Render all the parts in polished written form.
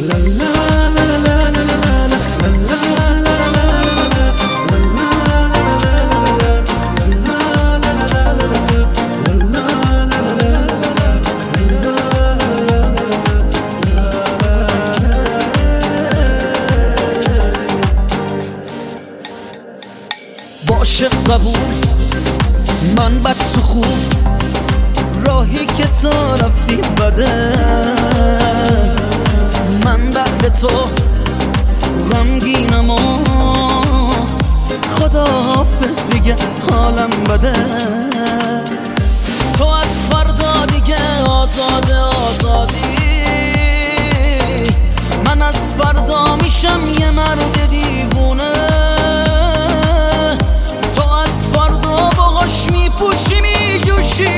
باشه قبول، من بد تو خوب، راهی که تو رفتی بده. من بعد تو غمگینم و خدا حافظ دیگه حالم بده. تو از فردا دیگه آزادی، من از فردا میشم یه مرد دیوونه. تو از فردا باهاش میپوشی میجوشی،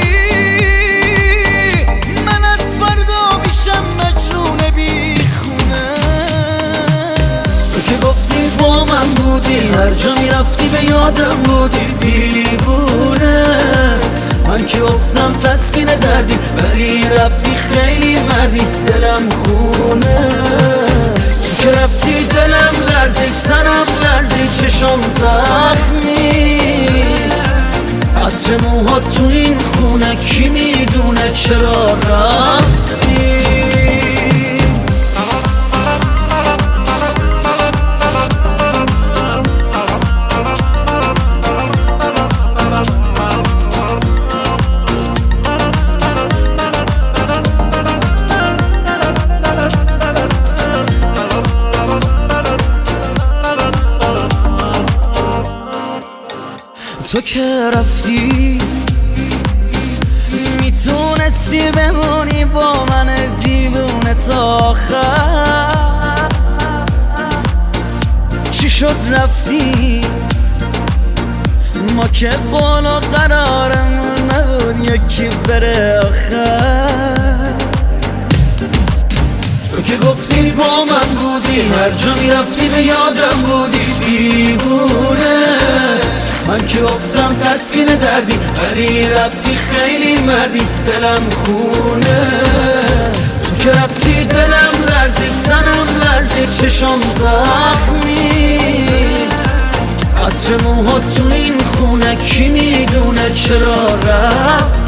من از فردا میشم مجنون بیخونه. تو که گفتی با من بودی، هر جا میرفتی به یادم بودی دیوونه. من که گفتم تسکین دردی، ولی رفتی خیلی مردی، دلم خونه. تو که رفتی دلم لرزید، تنم لرزید، چشم زخمی. عطر موها تو این خونه کی میدونه چرا رفتی. تو که رفتی میتونستی بمونی با من دیوونه تا آخر. چی شد رفتی؟ ما که بالا قرارمون نبود یکی بره آخر. تو که گفتی با من بودی، هر جا میرفتی به یادم بودی دیوونه. من که گفتم تسکین دردی، ولی رفتی خیلی مردی، دلم خونه. تو که رفتی دلم لرزید، تنم لرزید، چشم زخمی. عطر موها تو این خونه کی میدونه چرا رفت.